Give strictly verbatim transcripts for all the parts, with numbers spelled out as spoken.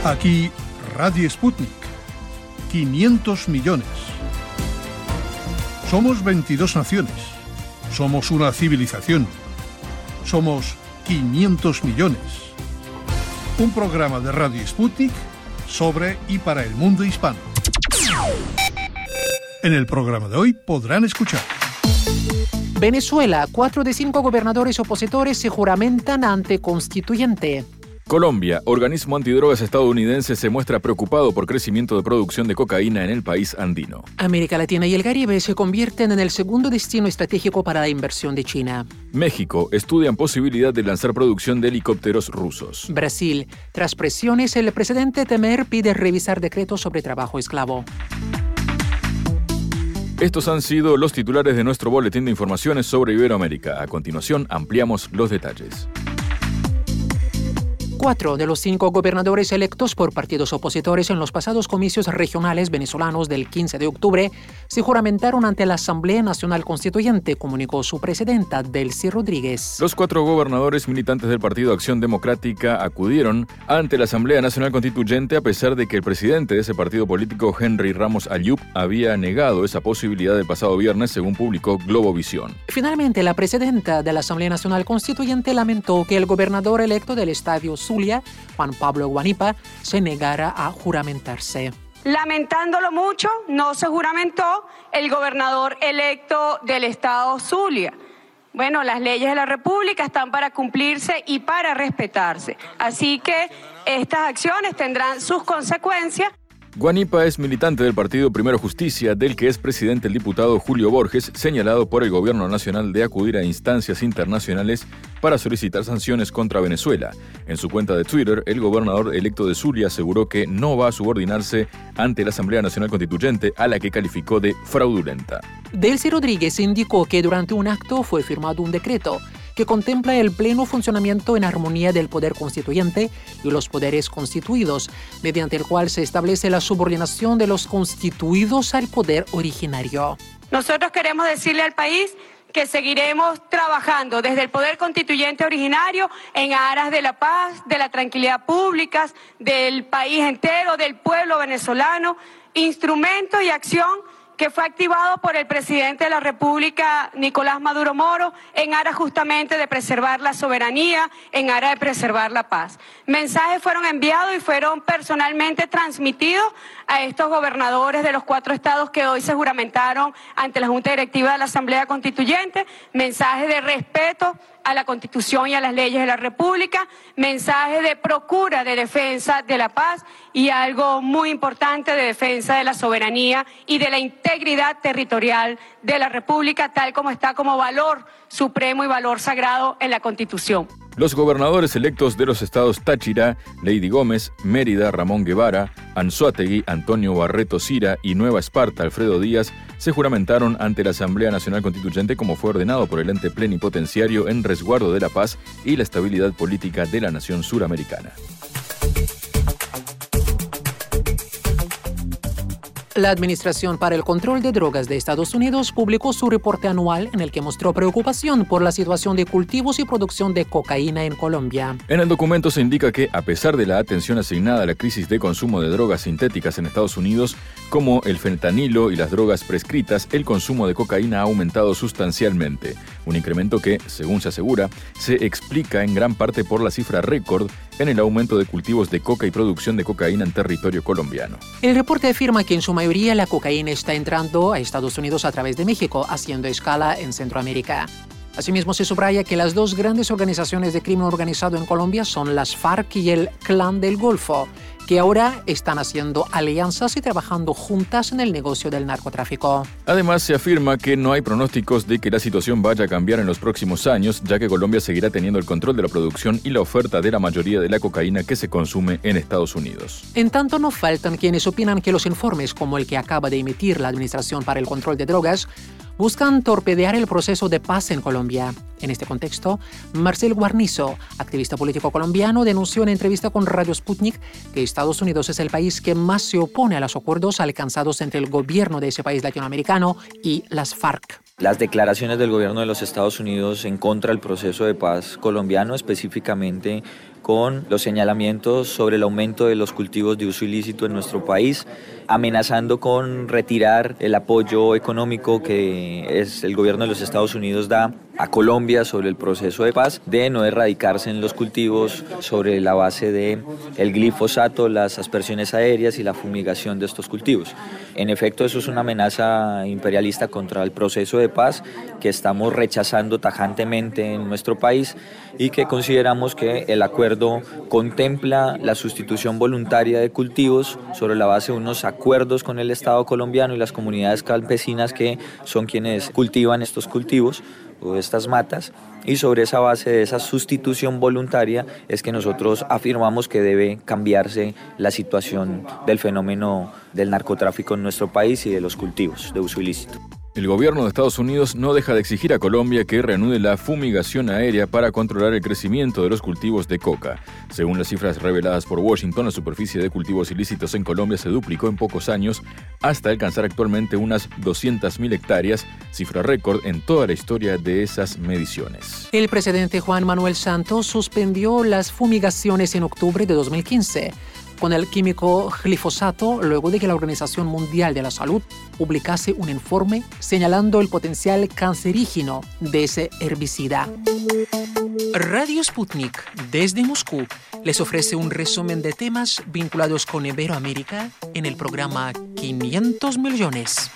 Aquí Radio Sputnik. quinientos millones. Somos veintidós naciones. Somos una civilización. Somos quinientos millones. Un programa de Radio Sputnik sobre y para el mundo hispano. En el programa de hoy podrán escuchar: Venezuela, cuatro de cinco gobernadores opositores se juramentan ante constituyente. Colombia, organismo antidrogas estadounidense se muestra preocupado por crecimiento de producción de cocaína en el país andino. América Latina y el Caribe se convierten en el segundo destino estratégico para la inversión de China. México, estudian posibilidad de lanzar producción de helicópteros rusos. Brasil, tras presiones, el presidente Temer pide revisar decretos sobre trabajo esclavo. Estos han sido los titulares de nuestro boletín de informaciones sobre Iberoamérica. A continuación, ampliamos los detalles. Cuatro de los cinco gobernadores electos por partidos opositores en los pasados comicios regionales venezolanos del quince de octubre se juramentaron ante la Asamblea Nacional Constituyente, comunicó su presidenta, Delcy Rodríguez. Los cuatro gobernadores militantes del Partido Acción Democrática acudieron ante la Asamblea Nacional Constituyente a pesar de que el presidente de ese partido político, Henry Ramos Ayub, había negado esa posibilidad el pasado viernes, según publicó Globovisión. Finalmente, la presidenta de la Asamblea Nacional Constituyente lamentó que el gobernador electo del Estadio Zulia, Juan Pablo Guanipa, se negara a juramentarse. Lamentándolo mucho, no se juramentó el gobernador electo del estado Zulia. Bueno, las leyes de la República están para cumplirse y para respetarse. Así que estas acciones tendrán sus consecuencias. Guanipa es militante del partido Primero Justicia, del que es presidente el diputado Julio Borges, señalado por el gobierno nacional de acudir a instancias internacionales para solicitar sanciones contra Venezuela. En su cuenta de Twitter, el gobernador electo de Zulia aseguró que no va a subordinarse ante la Asamblea Nacional Constituyente, a la que calificó de fraudulenta. Delcy Rodríguez indicó que durante un acto fue firmado un decreto que contempla el pleno funcionamiento en armonía del poder constituyente y los poderes constituidos, mediante el cual se establece la subordinación de los constituidos al poder originario. Nosotros queremos decirle al país que seguiremos trabajando desde el poder constituyente originario en aras de la paz, de la tranquilidad pública, del país entero, del pueblo venezolano, instrumento y acción que fue activado por el presidente de la República, Nicolás Maduro Moro, en aras justamente de preservar la soberanía, en aras de preservar la paz. Mensajes fueron enviados y fueron personalmente transmitidos a estos gobernadores de los cuatro estados que hoy se juramentaron ante la Junta Directiva de la Asamblea Constituyente, mensajes de respeto a la Constitución y a las leyes de la República, mensajes de procura de defensa de la paz y algo muy importante de defensa de la soberanía y de la integridad territorial de la República, tal como está como valor supremo y valor sagrado en la Constitución. Los gobernadores electos de los estados Táchira, Lady Gómez, Mérida, Ramón Guevara, Anzoátegui, Antonio Barreto Sira y Nueva Esparta, Alfredo Díaz, se juramentaron ante la Asamblea Nacional Constituyente como fue ordenado por el ente plenipotenciario en resguardo de la paz y la estabilidad política de la nación suramericana. La Administración para el Control de Drogas de Estados Unidos publicó su reporte anual en el que mostró preocupación por la situación de cultivos y producción de cocaína en Colombia. En el documento se indica que, a pesar de la atención asignada a la crisis de consumo de drogas sintéticas en Estados Unidos, como el fentanilo y las drogas prescritas, el consumo de cocaína ha aumentado sustancialmente. Un incremento que, según se asegura, se explica en gran parte por la cifra récord en el aumento de cultivos de coca y producción de cocaína en territorio colombiano. El reporte afirma que en su mayoría la cocaína está entrando a Estados Unidos a través de México, haciendo escala en Centroamérica. Asimismo, se subraya que las dos grandes organizaciones de crimen organizado en Colombia son las FARC y el Clan del Golfo, que ahora están haciendo alianzas y trabajando juntas en el negocio del narcotráfico. Además, se afirma que no hay pronósticos de que la situación vaya a cambiar en los próximos años, ya que Colombia seguirá teniendo el control de la producción y la oferta de la mayoría de la cocaína que se consume en Estados Unidos. En tanto, no faltan quienes opinan que los informes, como el que acaba de emitir la Administración para el Control de Drogas, buscan torpedear el proceso de paz en Colombia. En este contexto, Marcel Guarnizo, activista político colombiano, denunció en entrevista con Radio Sputnik que Estados Unidos es el país que más se opone a los acuerdos alcanzados entre el gobierno de ese país latinoamericano y las FARC. Las declaraciones del gobierno de los Estados Unidos en contra del proceso de paz colombiano, específicamente con los señalamientos sobre el aumento de los cultivos de uso ilícito en nuestro país, amenazando con retirar el apoyo económico que es el gobierno de los Estados Unidos da a Colombia sobre el proceso de paz, de no erradicarse en los cultivos sobre la base de el glifosato, las aspersiones aéreas y la fumigación de estos cultivos. En efecto, eso es una amenaza imperialista contra el proceso de paz que estamos rechazando tajantemente en nuestro país y que consideramos que el acuerdo contempla la sustitución voluntaria de cultivos sobre la base de unos acuerdos con el Estado colombiano y las comunidades campesinas que son quienes cultivan estos cultivos o estas matas, y sobre esa base de esa sustitución voluntaria es que nosotros afirmamos que debe cambiarse la situación del fenómeno del narcotráfico en nuestro país y de los cultivos de uso ilícito. El gobierno de Estados Unidos no deja de exigir a Colombia que reanude la fumigación aérea para controlar el crecimiento de los cultivos de coca. Según las cifras reveladas por Washington, la superficie de cultivos ilícitos en Colombia se duplicó en pocos años hasta alcanzar actualmente unas doscientas mil hectáreas, cifra récord en toda la historia de esas mediciones. El presidente Juan Manuel Santos suspendió las fumigaciones en octubre de dos mil quince. Con el químico glifosato, luego de que la Organización Mundial de la Salud publicase un informe señalando el potencial cancerígeno de ese herbicida. Radio Sputnik, desde Moscú, les ofrece un resumen de temas vinculados con Iberoamérica en el programa quinientos millones.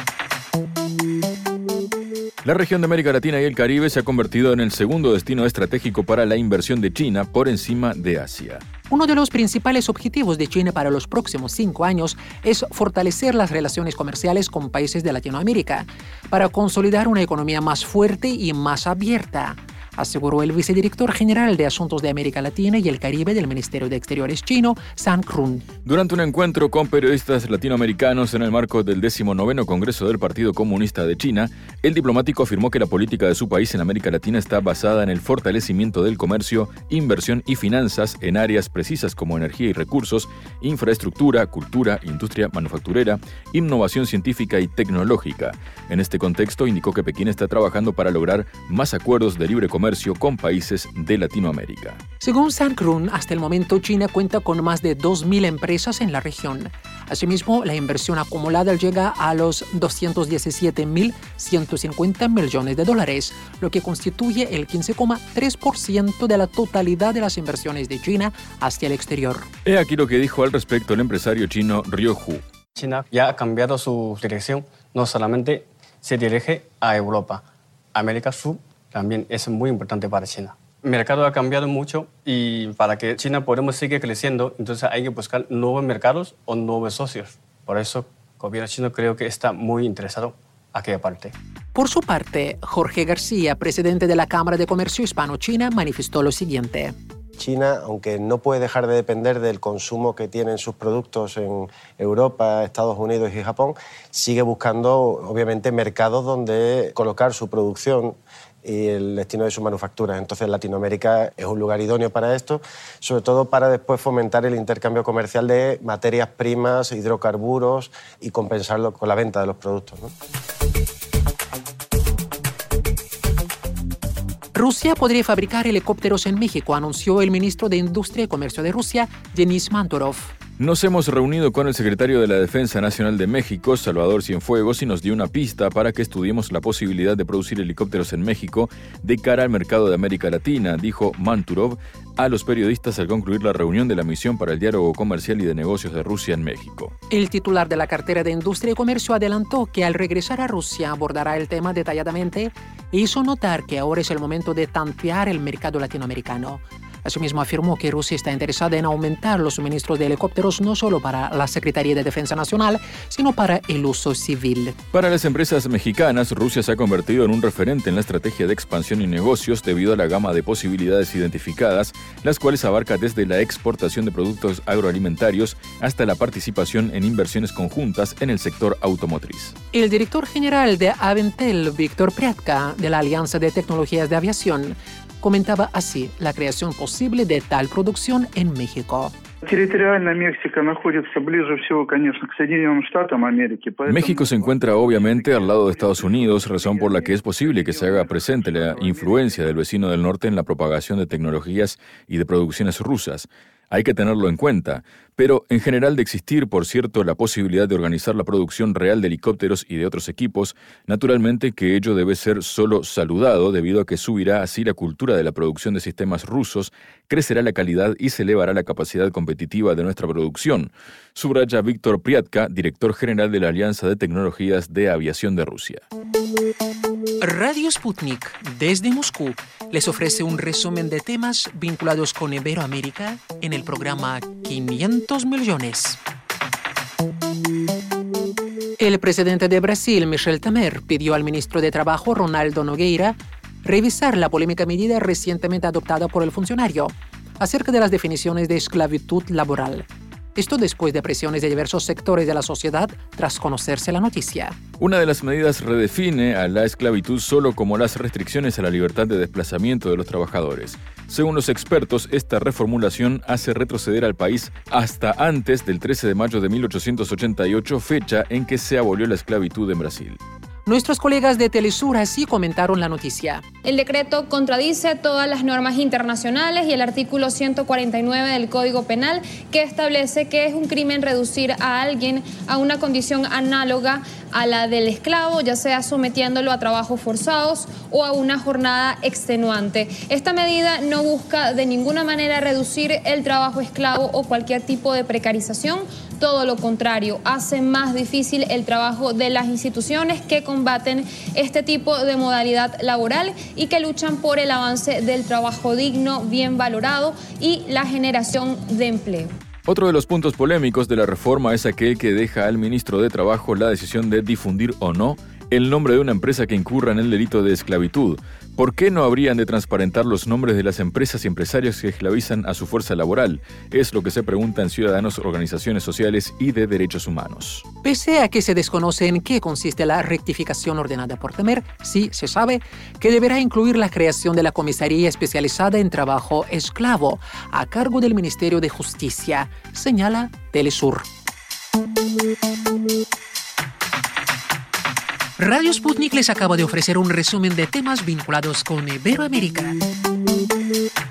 La región de América Latina y el Caribe se ha convertido en el segundo destino estratégico para la inversión de China por encima de Asia. Uno de los principales objetivos de China para los próximos cinco años es fortalecer las relaciones comerciales con países de Latinoamérica para consolidar una economía más fuerte y más abierta, aseguró el vicedirector general de Asuntos de América Latina y el Caribe del Ministerio de Exteriores chino, Zhang Run. Durante un encuentro con periodistas latinoamericanos en el marco del decimonoveno Congreso del Partido Comunista de China, el diplomático afirmó que la política de su país en América Latina está basada en el fortalecimiento del comercio, inversión y finanzas en áreas precisas como energía y recursos, infraestructura, cultura, industria manufacturera, innovación científica y tecnológica. En este contexto, indicó que Pekín está trabajando para lograr más acuerdos de libre comercio con países de Latinoamérica. Según Zhang Run, hasta el momento China cuenta con más de dos mil empresas en la región. Asimismo, la inversión acumulada llega a los doscientos diecisiete mil ciento cincuenta millones de dólares, lo que constituye el quince coma tres por ciento de la totalidad de las inversiones de China hacia el exterior. He aquí lo que dijo al respecto el empresario chino Ryo Hu. China ya ha cambiado su dirección, no solamente se dirige a Europa, América Sur también es muy importante para China. El mercado ha cambiado mucho y para que China podamos seguir creciendo, entonces hay que buscar nuevos mercados o nuevos socios. Por eso el gobierno chino creo que está muy interesado en aquella parte. Por su parte, Jorge García, presidente de la Cámara de Comercio Hispano-China, manifestó lo siguiente. China, aunque no puede dejar de depender del consumo que tienen sus productos en Europa, Estados Unidos y Japón, sigue buscando, obviamente, mercados donde colocar su producción y el destino de sus manufacturas. Entonces, Latinoamérica es un lugar idóneo para esto, sobre todo para después fomentar el intercambio comercial de materias primas, hidrocarburos y compensarlo con la venta de los productos, ¿no? Rusia podría fabricar helicópteros en México, anunció el ministro de Industria y Comercio de Rusia, Denis Manturov. Nos hemos reunido con el secretario de la Defensa Nacional de México, Salvador Cienfuegos, y nos dio una pista para que estudiemos la posibilidad de producir helicópteros en México de cara al mercado de América Latina, dijo Manturov a los periodistas al concluir la reunión de la Misión para el Diálogo Comercial y de Negocios de Rusia en México. El titular de la cartera de Industria y Comercio adelantó que al regresar a Rusia abordará el tema detalladamente e hizo notar que ahora es el momento de tantear el mercado latinoamericano. Asimismo, afirmó que Rusia está interesada en aumentar los suministros de helicópteros no solo para la Secretaría de Defensa Nacional, sino para el uso civil. Para las empresas mexicanas, Rusia se ha convertido en un referente en la estrategia de expansión y negocios debido a la gama de posibilidades identificadas, las cuales abarca desde la exportación de productos agroalimentarios hasta la participación en inversiones conjuntas en el sector automotriz. El director general de Aventel, Víctor Priatka, de la Alianza de Tecnologías de Aviación, comentaba así la creación posible de tal producción en México. México se encuentra obviamente al lado de Estados Unidos, razón por la que es posible que se haga presente la influencia del vecino del norte en la propagación de tecnologías y de producciones rusas. Hay que tenerlo en cuenta, pero en general de existir, por cierto, la posibilidad de organizar la producción real de helicópteros y de otros equipos, naturalmente que ello debe ser solo saludado debido a que subirá así la cultura de la producción de sistemas rusos, crecerá la calidad y se elevará la capacidad competitiva de nuestra producción, subraya Víctor Priatka, director general de la Alianza de Tecnologías de Aviación de Rusia. Radio Sputnik, desde Moscú, les ofrece un resumen de temas vinculados con Iberoamérica en el programa quinientos millones. El presidente de Brasil, Michel Temer, pidió al ministro de Trabajo, Ronaldo Nogueira, revisar la polémica medida recientemente adoptada por el funcionario acerca de las definiciones de esclavitud laboral. Esto después de presiones de diversos sectores de la sociedad tras conocerse la noticia. Una de las medidas redefine a la esclavitud solo como las restricciones a la libertad de desplazamiento de los trabajadores. Según los expertos, esta reformulación hace retroceder al país hasta antes del trece de mayo de mil ochocientos ochenta y ocho, fecha en que se abolió la esclavitud en Brasil. Nuestros colegas de Telesur así comentaron la noticia. El decreto contradice todas las normas internacionales y el artículo ciento cuarenta y nueve del Código Penal, que establece que es un crimen reducir a alguien a una condición análoga a la del esclavo, ya sea sometiéndolo a trabajos forzados o a una jornada extenuante. Esta medida no busca de ninguna manera reducir el trabajo esclavo o cualquier tipo de precarización. Todo lo contrario, hace más difícil el trabajo de las instituciones que combaten este tipo de modalidad laboral y que luchan por el avance del trabajo digno, bien valorado y la generación de empleo. Otro de los puntos polémicos de la reforma es aquel que deja al ministro de Trabajo la decisión de difundir o no el nombre de una empresa que incurra en el delito de esclavitud. ¿Por qué no habrían de transparentar los nombres de las empresas y empresarios que esclavizan a su fuerza laboral? Es lo que se preguntan ciudadanos, organizaciones sociales y de derechos humanos. Pese a que se desconoce en qué consiste la rectificación ordenada por Temer, sí se sabe que deberá incluir la creación de la Comisaría Especializada en Trabajo Esclavo, a cargo del Ministerio de Justicia, señala Telesur. Radio Sputnik les acaba de ofrecer un resumen de temas vinculados con Iberoamérica.